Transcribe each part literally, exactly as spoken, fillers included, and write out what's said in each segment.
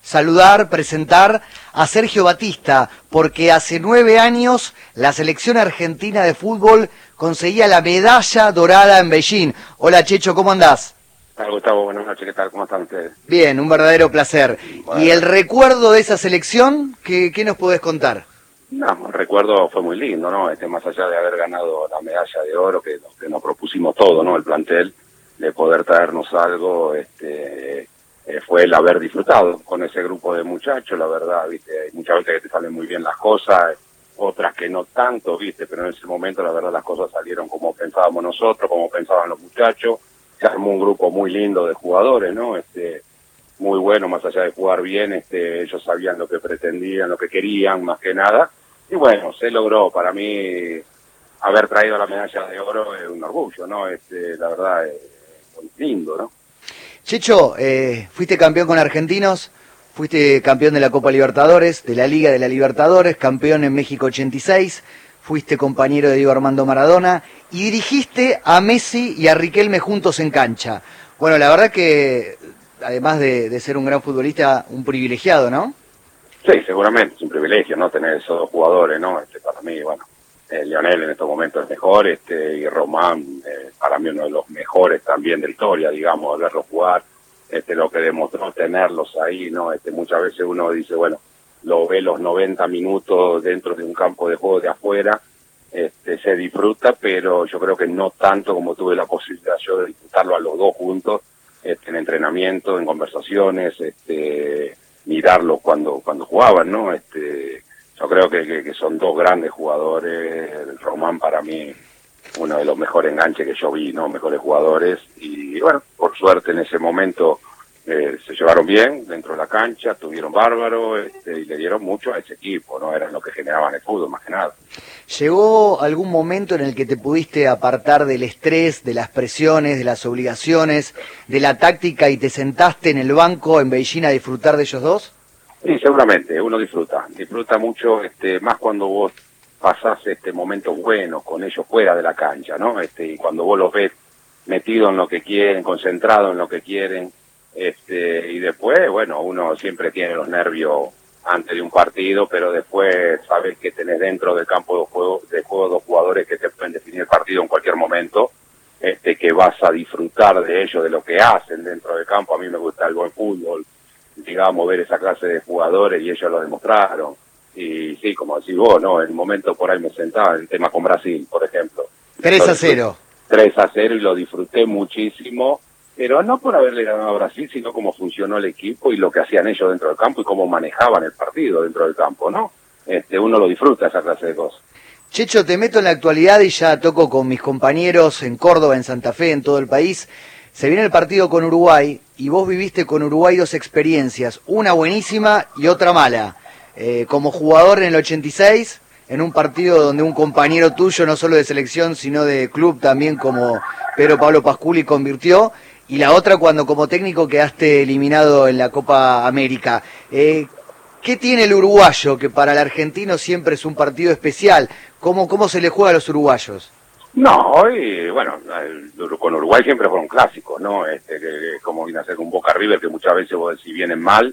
saludar, presentar a Sergio Batista, porque hace nueve años la selección argentina de fútbol conseguía la medalla dorada en Beijing. Hola Checho, ¿cómo andás? Hola Gustavo, buenas noches, ¿qué tal? ¿Cómo están ustedes? Bien, un verdadero placer. Bueno. ¿Y el recuerdo de esa selección, qué, qué nos podés contar? No, el recuerdo fue muy lindo, ¿no? Este, más allá de haber ganado la medalla de oro, que, que nos propusimos todo, ¿no? El plantel, de poder traernos algo, este, eh, fue el haber disfrutado con ese grupo de muchachos, la verdad, ¿viste? Hay muchas veces que te salen muy bien las cosas, otras que no tanto, ¿viste? Pero en ese momento, la verdad, las cosas salieron como pensábamos nosotros, como pensaban los muchachos. Se armó un grupo muy lindo de jugadores, ¿no? Este, muy bueno, más allá de jugar bien, este, ellos sabían lo que pretendían, lo que querían, más que nada. Y bueno, se logró. Para mí, haber traído la medalla de oro es un orgullo, ¿no? Este, la verdad, es muy lindo, ¿no? Checho, eh, fuiste campeón con Argentinos, fuiste campeón de la Copa Libertadores, de la Liga de la Libertadores, campeón en México ochenta y seis, fuiste compañero de Diego Armando Maradona y dirigiste a Messi y a Riquelme juntos en cancha. Bueno, la verdad que, además de, de ser un gran futbolista, un privilegiado, ¿no? Sí, seguramente, es un privilegio, ¿no? Tener esos dos jugadores, ¿no? Este, para mí, bueno, eh, Lionel en estos momentos es mejor, este, y Román, eh, para mí uno de los mejores también de la historia, digamos, verlos jugar, este, lo que demostró tenerlos ahí, ¿no? Este, muchas veces uno dice, bueno, lo ve los noventa minutos dentro de un campo de juego de afuera, este, se disfruta, pero yo creo que no tanto como tuve la posibilidad yo de disfrutarlo a los dos juntos, este, en entrenamiento, en conversaciones, este, mirarlos cuando cuando jugaban, ¿no? Este, yo creo que, que, que son dos grandes jugadores. El Román para mí uno de los mejores enganches que yo vi, ¿no? Mejores jugadores y bueno, por suerte en ese momento eh, se llevaron bien dentro de la cancha, tuvieron bárbaro, este, y le dieron mucho a ese equipo, ¿no? Eran los que generaban el fútbol más que nada. ¿Llegó algún momento en el que te pudiste apartar del estrés, de las presiones, de las obligaciones, de la táctica y te sentaste en el banco en Beijing a disfrutar de ellos dos? Sí, seguramente, uno disfruta, disfruta mucho, este, más cuando vos pasás este momentos buenos con ellos fuera de la cancha, ¿no? Este, y cuando vos los ves metidos en lo que quieren, concentrados en lo que quieren, este, y después, bueno, uno siempre tiene los nervios antes de un partido, pero después sabes que tenés dentro del campo de juego, de juego dos jugadores que te pueden definir el partido en cualquier momento, este, que vas a disfrutar de ellos, de lo que hacen dentro del campo. A mí me gusta el buen fútbol, digamos, ver esa clase de jugadores y ellos lo demostraron. Y sí, como decís vos, ¿no? En el momento por ahí me sentaba, el tema con Brasil, por ejemplo. tres a cero. tres a cero y lo disfruté muchísimo, pero no por haberle ganado a Brasil, sino cómo funcionó el equipo y lo que hacían ellos dentro del campo y cómo manejaban el partido dentro del campo, ¿no? Este, uno lo disfruta, esa clase de cosas. Checho, te meto en la actualidad y ya toco con mis compañeros en Córdoba, en Santa Fe, en todo el país. Se viene el partido con Uruguay y vos viviste con Uruguay dos experiencias, una buenísima y otra mala. Eh, como jugador en el ochenta y seis, en un partido donde un compañero tuyo, no solo de selección, sino de club también como Pedro Pablo Pasculi, convirtió, y la otra cuando como técnico quedaste eliminado en la Copa América. Eh, ¿Qué tiene el uruguayo que para el argentino siempre es un partido especial? ¿Cómo, cómo se le juega a los uruguayos? No, hoy, bueno, el, con Uruguay siempre fueron clásicos, ¿no? Este, que, que como viene a ser un Boca River, que muchas veces vos decís vienen mal,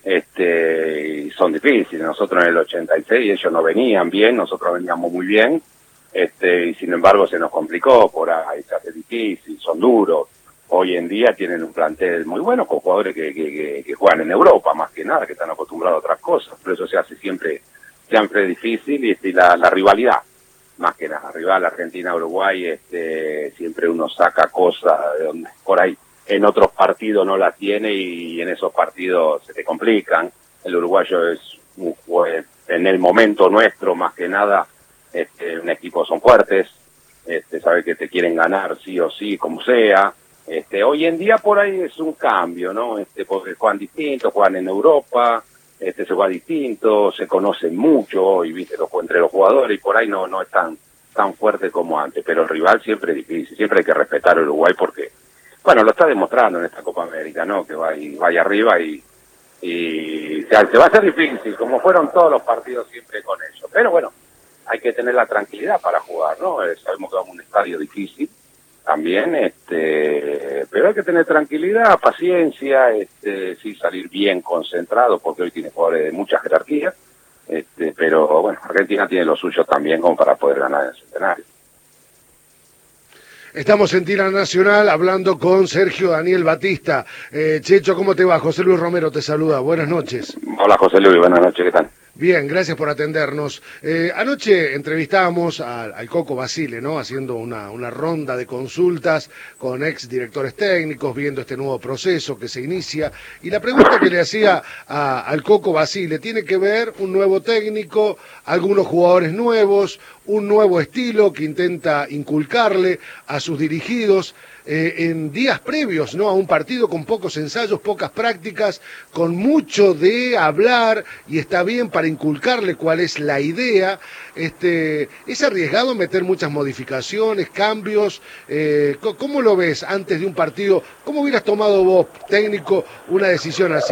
este, y son difíciles. Nosotros en el ochenta y seis ellos no venían bien, nosotros veníamos muy bien, este, y sin embargo se nos complicó por ahí, se hace difícil, son duros. Hoy en día tienen un plantel muy bueno con jugadores que, que, que, que juegan en Europa, más que nada, que están acostumbrados a otras cosas. Por eso se hace siempre, siempre difícil y, y la, la rivalidad, más que nada. Rival Argentina-Uruguay, este, siempre uno saca cosas de donde por ahí en otros partidos no la tiene y en esos partidos se te complican. El uruguayo es un juez, en el momento nuestro, más que nada, este, un equipo son fuertes, este, sabe que te quieren ganar sí o sí, como sea. Este, hoy en día por ahí es un cambio, ¿no? Este, porque juegan distintos, juegan en Europa, este, se juega distinto, se conocen mucho hoy, viste, los, entre los jugadores y por ahí no, no es tan, tan fuerte como antes, pero el rival siempre es difícil, siempre hay que respetar a Uruguay porque, bueno, lo está demostrando en esta Copa América, ¿no? Que va y vaya arriba y, y o sea, se va a hacer difícil, como fueron todos los partidos siempre con ellos, pero bueno, hay que tener la tranquilidad para jugar, ¿no? Eh, sabemos que vamos a un estadio difícil, también, este, pero hay que tener tranquilidad, paciencia, este, sí salir bien concentrado, porque hoy tiene jugadores de mucha jerarquía, este, pero bueno, Argentina tiene lo suyo también como para poder ganar el Centenario. Estamos en Tira Nacional hablando con Sergio Daniel Batista. Eh, Checho, ¿cómo te va? José Luis Romero te saluda. Buenas noches. Hola José Luis, buenas noches, ¿qué tal? Bien, gracias por atendernos. Eh, anoche entrevistábamos al, al Coco Basile, ¿no? Haciendo una, una ronda de consultas con ex directores técnicos, viendo este nuevo proceso que se inicia. Y la pregunta que le hacía a, al Coco Basile tiene que ver un nuevo técnico, algunos jugadores nuevos, un nuevo estilo que intenta inculcarle a sus dirigidos. Eh, en días previos, ¿no? A un partido con pocos ensayos, pocas prácticas, con mucho de hablar, y está bien para inculcarle cuál es la idea. Este, ¿es arriesgado meter muchas modificaciones, cambios? Eh, ¿Cómo lo ves antes de un partido? ¿Cómo hubieras tomado vos, técnico, una decisión así?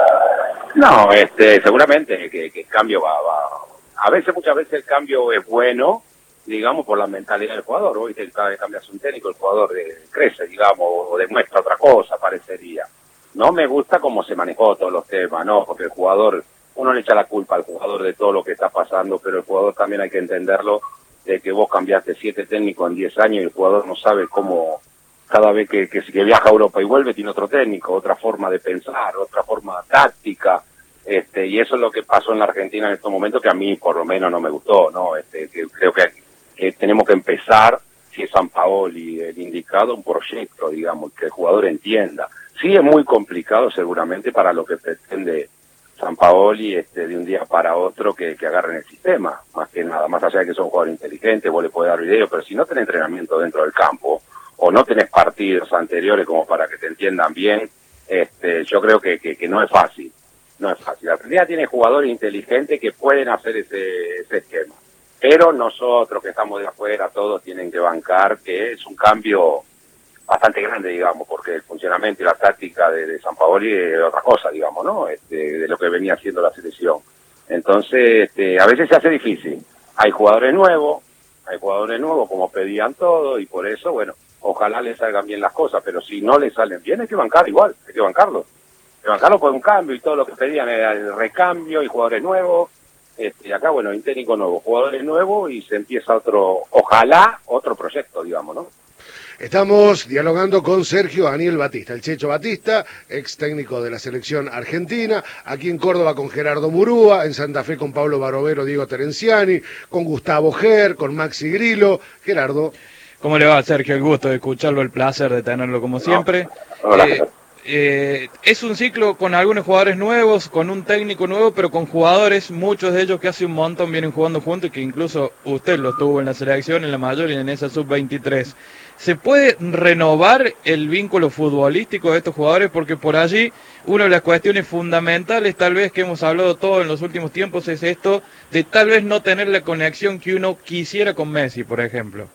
No, este, seguramente que, que el cambio va, va... A veces, muchas veces el cambio es bueno, digamos, por la mentalidad del jugador. Hoy cada vez cambias un técnico, el jugador eh, crece, digamos, o demuestra otra cosa, parecería. No me gusta cómo se manejó todos los temas, ¿no? Porque el jugador, uno le echa la culpa al jugador de todo lo que está pasando, pero el jugador también hay que entenderlo, de que vos cambiaste siete técnicos en diez años y el jugador no sabe cómo, cada vez que, que, que viaja a Europa y vuelve, tiene otro técnico, otra forma de pensar, otra forma táctica. Este, y eso es lo que pasó en la Argentina en estos momentos, que a mí por lo menos no me gustó, ¿no? Este, que creo que que tenemos que empezar, si es Sampaoli el indicado, un proyecto, digamos, que el jugador entienda. Sí es muy complicado seguramente para lo que pretende Sampaoli, este, de un día para otro que, que agarren el sistema, más que nada, más allá de que son jugadores inteligentes, vos le podés dar video, pero si no tenés entrenamiento dentro del campo, o no tenés partidos anteriores como para que te entiendan bien, este, yo creo que, que, que no es fácil, no es fácil. La Argentina tiene jugadores inteligentes que pueden hacer ese, ese esquema. Pero nosotros que estamos de afuera, todos tienen que bancar que es un cambio bastante grande, digamos, porque el funcionamiento y la táctica de, de Sampaoli es otra cosa, digamos, ¿no? Este, de lo que venía haciendo la selección. Entonces, este, a veces se hace difícil. Hay jugadores nuevos, hay jugadores nuevos como pedían todos, y por eso, bueno, ojalá les salgan bien las cosas, pero si no les salen bien hay que bancar igual, hay que bancarlos. Hay que bancarlos por un cambio, y todo lo que pedían era el recambio y jugadores nuevos. Este, acá, bueno, un técnico nuevo, jugadores nuevos, y se empieza otro, ojalá, otro proyecto, digamos, ¿no? Estamos dialogando con Sergio Daniel Batista, el Checho Batista, ex técnico de la selección argentina, aquí en Córdoba con Gerardo Murúa, en Santa Fe con Pablo Barovero, Diego Terenciani, con Gustavo Ger, con Maxi Grillo. Gerardo. ¿Cómo le va, Sergio? El gusto de escucharlo, el placer de tenerlo como siempre. No. Hola. Eh, Eh, es un ciclo con algunos jugadores nuevos, con un técnico nuevo, pero con jugadores, muchos de ellos que hace un montón vienen jugando juntos, y que incluso usted los tuvo en la selección, en la mayor y en esa sub veintitrés. ¿Se puede renovar el vínculo futbolístico de estos jugadores? Porque por allí una de las cuestiones fundamentales, tal vez, que hemos hablado todo en los últimos tiempos, es esto de tal vez no tener la conexión que uno quisiera con Messi, por ejemplo.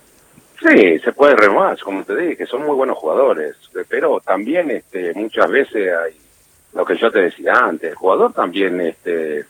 Sí, se puede renovar, como te dije, son muy buenos jugadores, pero también este, muchas veces hay lo que yo te decía antes, el jugador también este,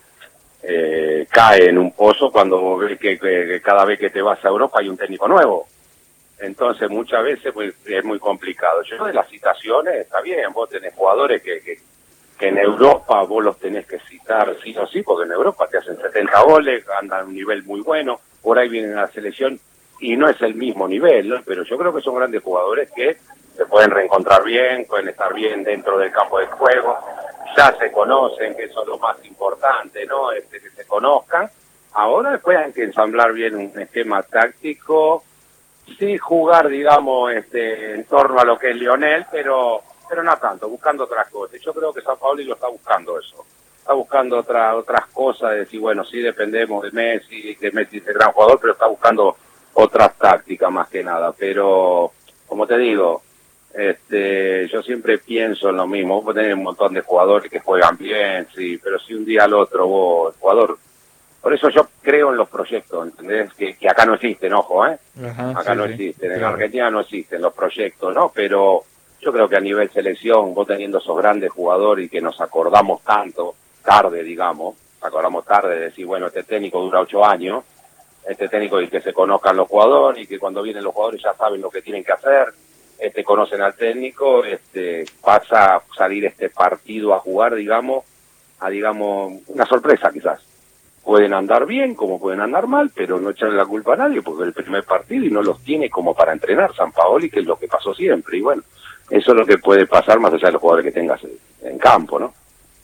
eh, cae en un pozo cuando ves que, que, que cada vez que te vas a Europa hay un técnico nuevo. Entonces muchas veces pues, es muy complicado. Yo de las citaciones, está bien, vos tenés jugadores que, que, que en Europa vos los tenés que citar sí o sí, porque en Europa te hacen setenta goles, andan a un nivel muy bueno, por ahí vienen a la selección y no es el mismo nivel, ¿no? Pero yo creo que son grandes jugadores que se pueden reencontrar bien, pueden estar bien dentro del campo de juego, ya se conocen, que eso es lo más importante, ¿no? Este, que se conozcan. Ahora después hay que ensamblar bien un esquema táctico, sí jugar, digamos, este, en torno a lo que es Lionel, pero pero no tanto, buscando otras cosas. Yo creo que Sampaoli lo está buscando eso. Está buscando otra, otras cosas, de decir, bueno, sí dependemos de Messi, que Messi es el gran jugador, pero está buscando otras tácticas más que nada. Pero, como te digo, este, yo siempre pienso en lo mismo. Vos tenés un montón de jugadores que juegan bien, sí, pero si un día al otro vos, el jugador... Por eso yo creo en los proyectos, ¿entendés? Que, que acá no existen, ojo, ¿eh? Ajá, acá sí, no existen, sí, en claro. Argentina no existen los proyectos, ¿no? Pero yo creo que a nivel selección, vos teniendo esos grandes jugadores y que nos acordamos tanto, tarde, digamos, acordamos tarde de decir, bueno, este técnico dura ocho años, este técnico, y que se conozcan los jugadores, y que cuando vienen los jugadores ya saben lo que tienen que hacer, este conocen al técnico, este pasa a salir este partido a jugar, digamos, a digamos una sorpresa quizás. Pueden andar bien, como pueden andar mal, pero no echarle la culpa a nadie, porque es el primer partido y no los tiene como para entrenar Sampaoli, que es lo que pasó siempre. Y bueno, eso es lo que puede pasar más allá de los jugadores que tengas en campo, ¿no?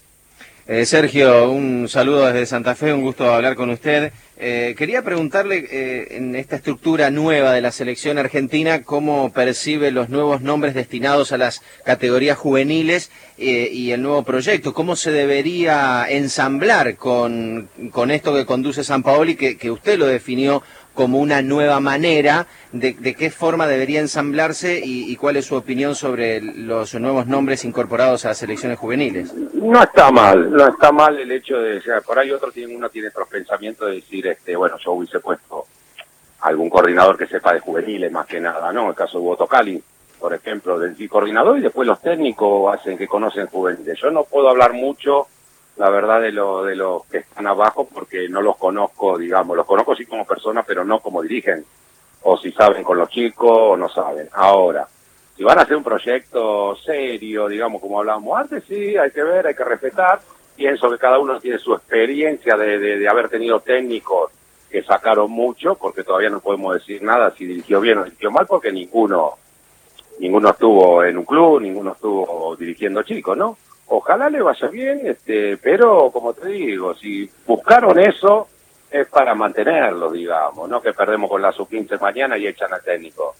Eh, Sergio, un saludo desde Santa Fe, un gusto hablar con usted. Eh, quería preguntarle, eh, en esta estructura nueva de la selección argentina, ¿cómo percibe los nuevos nombres destinados a las categorías juveniles eh, y el nuevo proyecto? ¿Cómo se debería ensamblar con, con esto que conduce Sampaoli, que, que usted lo definió como una nueva manera? De, de qué forma debería ensamblarse y, y cuál es su opinión sobre los nuevos nombres incorporados a las selecciones juveniles? No está mal, no está mal el hecho de, o sea, por ahí otro tiene, uno tiene otros pensamientos de decir, este, bueno, yo hubiese puesto algún coordinador que sepa de juveniles más que nada, ¿no? El caso de Boto Cali, por ejemplo, del coordinador, y después los técnicos hacen que conocen juveniles. Yo no puedo hablar mucho, la verdad, de lo, de los que están abajo, porque no los conozco, digamos, los conozco sí como personas, pero no como dirigen, o si saben con los chicos o no saben. Ahora, si van a hacer un proyecto serio, digamos, como hablábamos antes, sí, hay que ver, hay que respetar. Pienso que cada uno tiene su experiencia de, de, de haber tenido técnicos que sacaron mucho, porque todavía no podemos decir nada si dirigió bien o dirigió mal, porque ninguno, ninguno estuvo en un club, ninguno estuvo dirigiendo chicos, ¿no? Ojalá le vaya bien, este, pero como te digo, si buscaron eso, es para mantenerlo, digamos, no que perdemos con la sub quince mañana y echan al técnico.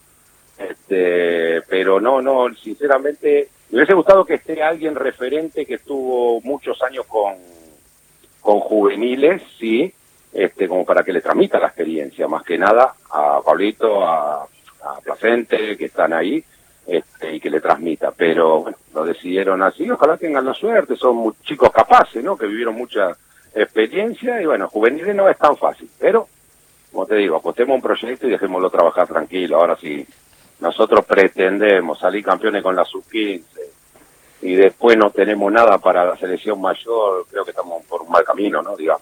Este, pero no, no, sinceramente, me hubiese gustado que esté alguien referente que estuvo muchos años con, con juveniles, sí, este, como para que le transmita la experiencia, más que nada a Pablito, a, a Placente, que están ahí, este, y que le transmita, pero bueno, lo decidieron así, ojalá tengan la suerte, son muy chicos capaces, ¿no? Que vivieron mucha experiencia, y bueno, juveniles no es tan fácil, pero, como te digo, apostemos un proyecto y dejémoslo trabajar tranquilo. Ahora sí, nosotros pretendemos salir campeones con la sub quince y después no tenemos nada para la selección mayor, creo que estamos por un mal camino, ¿no? Digamos.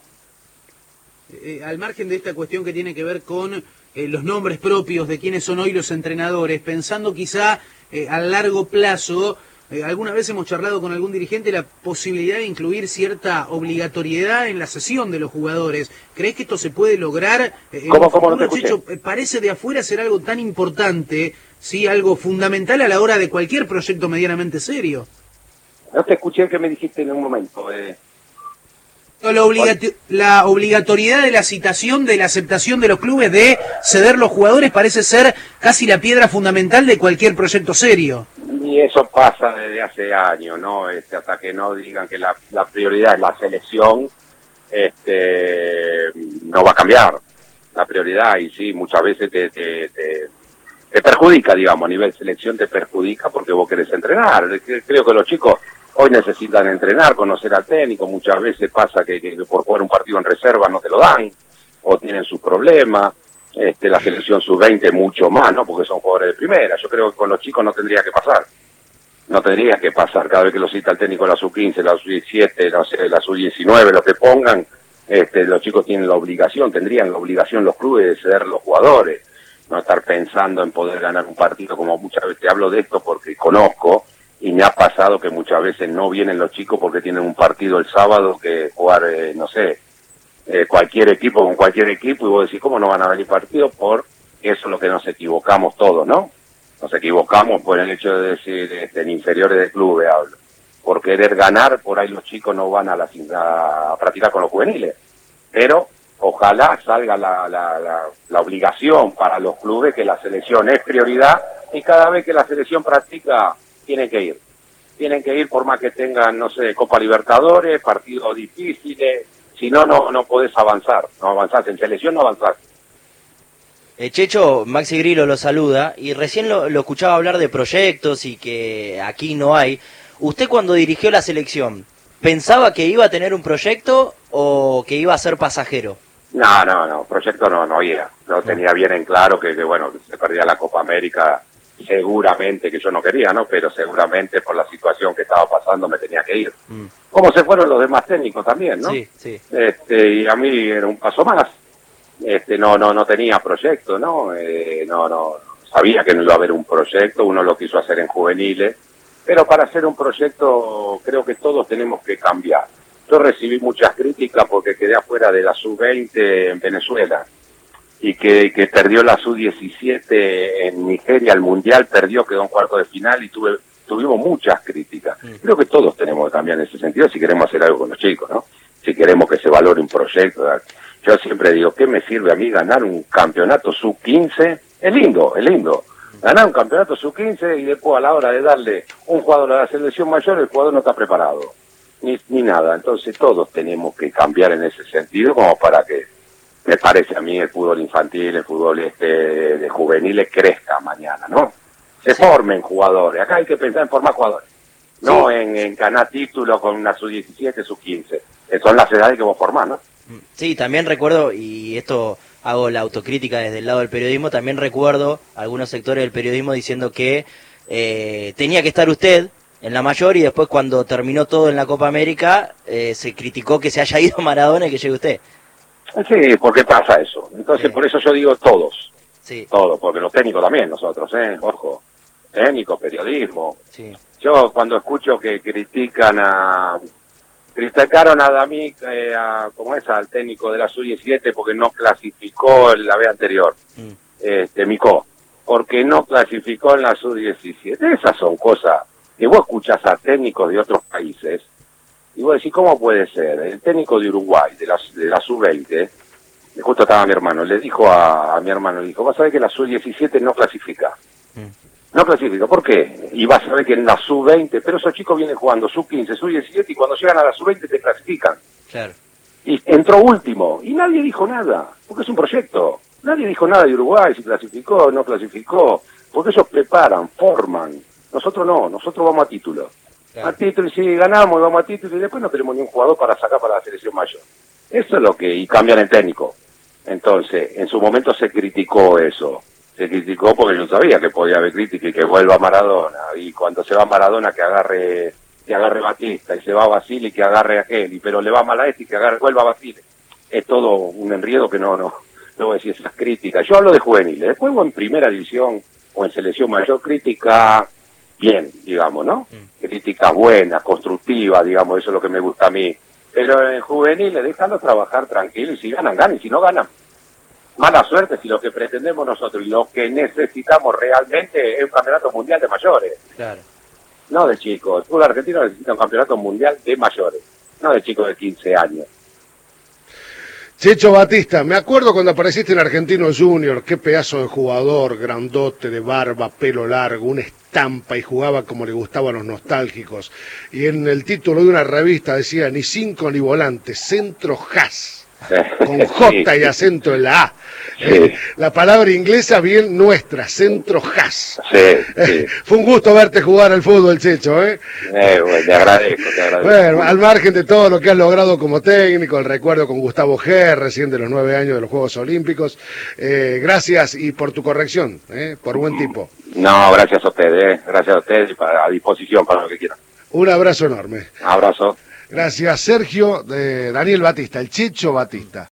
Eh, al margen de esta cuestión que tiene que ver con eh, los nombres propios de quienes son hoy los entrenadores, pensando quizá eh, a largo plazo, eh, alguna vez hemos charlado con algún dirigente la posibilidad de incluir cierta obligatoriedad en la sesión de los jugadores. ¿Crees que esto se puede lograr? Eh, ¿Cómo, cómo no te escuché? Checho, parece de afuera ser algo tan importante, sí, algo fundamental a la hora de cualquier proyecto medianamente serio. No te escuché que me dijiste en un momento. Eh. La, obligato la obligatoriedad de la citación, de la aceptación de los clubes de ceder los jugadores parece ser casi la piedra fundamental de cualquier proyecto serio. Y eso pasa desde hace años, ¿no? Este, hasta que no digan que la, la prioridad es la selección, este, no va a cambiar la prioridad, y sí, muchas veces te, te, te, te perjudica, digamos, a nivel selección te perjudica porque vos querés entrenar. Creo que los chicos hoy necesitan entrenar, conocer al técnico. Muchas veces pasa que, que por jugar un partido en reserva no te lo dan, o tienen sus problemas. Este, la selección sub veinte mucho más, ¿no? Porque son jugadores de primera. Yo creo que con los chicos no tendría que pasar. No tendría que pasar. Cada vez que lo cita el técnico la sub quince, la sub diecisiete, no sé, la sub diecinueve, lo que pongan, este, los chicos tienen la obligación, tendrían la obligación los clubes de ceder los jugadores. No estar pensando en poder ganar un partido, como muchas veces. Te hablo de esto porque conozco, y me ha pasado que muchas veces no vienen los chicos porque tienen un partido el sábado que jugar, eh, no sé, eh, cualquier equipo con cualquier equipo, y vos decís, ¿cómo no van a venir partidos? Por eso es lo que nos equivocamos todos, ¿no? Nos equivocamos por el hecho de decir, este, en inferiores de clubes hablo. Por querer ganar, por ahí los chicos no van a, la, a, a practicar con los juveniles. Pero ojalá salga la, la, la, la obligación para los clubes que la selección es prioridad, y cada vez que la selección practica, tienen que ir. Tienen que ir por más que tengan, no sé, Copa Libertadores, partidos difíciles. Si no, no no podés avanzar. No avanzás. En selección no avanzás. Eh, Checho, Maxi Grillo lo saluda, y recién lo, lo escuchaba hablar de proyectos y que aquí no hay. ¿Usted cuando dirigió la selección, pensaba que iba a tener un proyecto o que iba a ser pasajero? No, no, no. Proyecto no, no había. No tenía bien en claro que, que bueno, se perdía la Copa América. Seguramente que yo no quería, ¿no? Pero seguramente por la situación que estaba pasando me tenía que ir. Mm. Como se fueron los demás técnicos también, ¿no? Sí, sí. Este, y a mí era un paso más. este, no, no, no tenía proyecto, ¿no? Eh, no, no, sabía que no iba a haber un proyecto, uno lo quiso hacer en juveniles, pero para hacer un proyecto creo que todos tenemos que cambiar. Yo recibí muchas críticas porque quedé afuera de la sub veinte en Venezuela y que, que perdió la sub diecisiete en Nigeria, el Mundial, perdió, quedó en cuarto de final y tuve, tuvimos muchas críticas. Creo que todos tenemos que cambiar en ese sentido si queremos hacer algo con los chicos, ¿no? Si queremos que se valore un proyecto. Yo siempre digo, ¿qué me sirve a mí ganar un campeonato sub quince? Es lindo, es lindo. Ganar un campeonato sub quince y después a la hora de darle un jugador a la selección mayor, el jugador no está preparado. Ni, ni nada. Entonces todos tenemos que cambiar en ese sentido como para que, me parece a mí, el fútbol infantil, el fútbol este de juveniles crezca mañana, ¿no? Se sí. formen jugadores. Acá hay que pensar en formar jugadores. No sí. en, en ganar títulos con una sub diecisiete, sub quince. Son las edades que vos formás, ¿no? Sí, también recuerdo, y esto hago la autocrítica desde el lado del periodismo, también recuerdo algunos sectores del periodismo diciendo que eh, tenía que estar usted en la mayor y después cuando terminó todo en la Copa América eh, se criticó que se haya ido Maradona y que llegue usted. Sí, porque pasa eso. Entonces, sí. por eso yo digo todos. Sí. Todos, porque los técnicos también, nosotros, ¿eh? Ojo. Técnico, periodismo. Sí. Yo cuando escucho que critican a... Criticaron a Dami, eh, a, ¿cómo es? Al técnico de la sub diecisiete porque no clasificó en la vez anterior. Mm. Este, Micó. Porque no clasificó en la sub diecisiete. Esas son cosas que vos escuchás a técnicos de otros países y vos decís, ¿cómo puede ser? El técnico de Uruguay, de la, de la sub veinte, justo estaba mi hermano, le dijo a, a mi hermano, le dijo, vas a ver que la sub diecisiete no clasifica. Mm. No clasifica, ¿por qué? Y vas a ver que en la sub veinte, pero esos chicos vienen jugando sub quince, sub diecisiete y cuando llegan a la sub veinte te clasifican. Claro. Y entró último, y nadie dijo nada, porque es un proyecto. Nadie dijo nada de Uruguay, si clasificó, no clasificó, porque ellos preparan, forman. Nosotros no, nosotros vamos a título. Claro. A título, y si ganamos, vamos a título, y después no tenemos ni un jugador para sacar para la selección mayor. Eso es lo que, y cambian el técnico. Entonces, en su momento se criticó eso. Se criticó porque yo sabía que podía haber crítica y que vuelva Maradona. Y cuando se va Maradona, que agarre que agarre Batista, y se va Basile, que agarre a Kelly, pero le va mal a este y que agarre, vuelva a Basile. Es todo un enredo que no, no, no voy a decir esas críticas. Yo hablo de juveniles. Después en primera división o en selección mayor, crítica bien, digamos, ¿no? Mm. Críticas buenas, constructivas, digamos, eso es lo que me gusta a mí. Pero en juveniles, déjalo trabajar tranquilo y si ganan, ganan, y si no ganan, mala suerte si lo que pretendemos nosotros y lo que necesitamos realmente es un campeonato mundial de mayores. Claro. No de chicos. El fútbol argentino necesita un campeonato mundial de mayores, no de chicos de quince años. Checho Batista, me acuerdo cuando apareciste en Argentino Junior, qué pedazo de jugador, grandote, de barba, pelo largo, una estampa y jugaba como le gustaban los nostálgicos. Y en el título de una revista decía, ni cinco ni volantes, centro Haas. Con J sí. y acento en la A. Sí. Eh, la palabra inglesa bien nuestra, centro Haas. Sí, sí. Fue un gusto verte jugar al fútbol, Checho, ¿eh? eh bueno, te agradezco, te agradezco. Bueno, al margen de todo lo que has logrado como técnico, el recuerdo con Gustavo G, recién de los nueve años de los Juegos Olímpicos, eh, gracias y por tu corrección, ¿eh? Por buen tipo. No, gracias a ustedes, ¿eh? Gracias a ustedes y para, a disposición para lo que quieran. Un abrazo enorme. Abrazo. Gracias, Sergio, de Daniel Batista, el Checho Batista.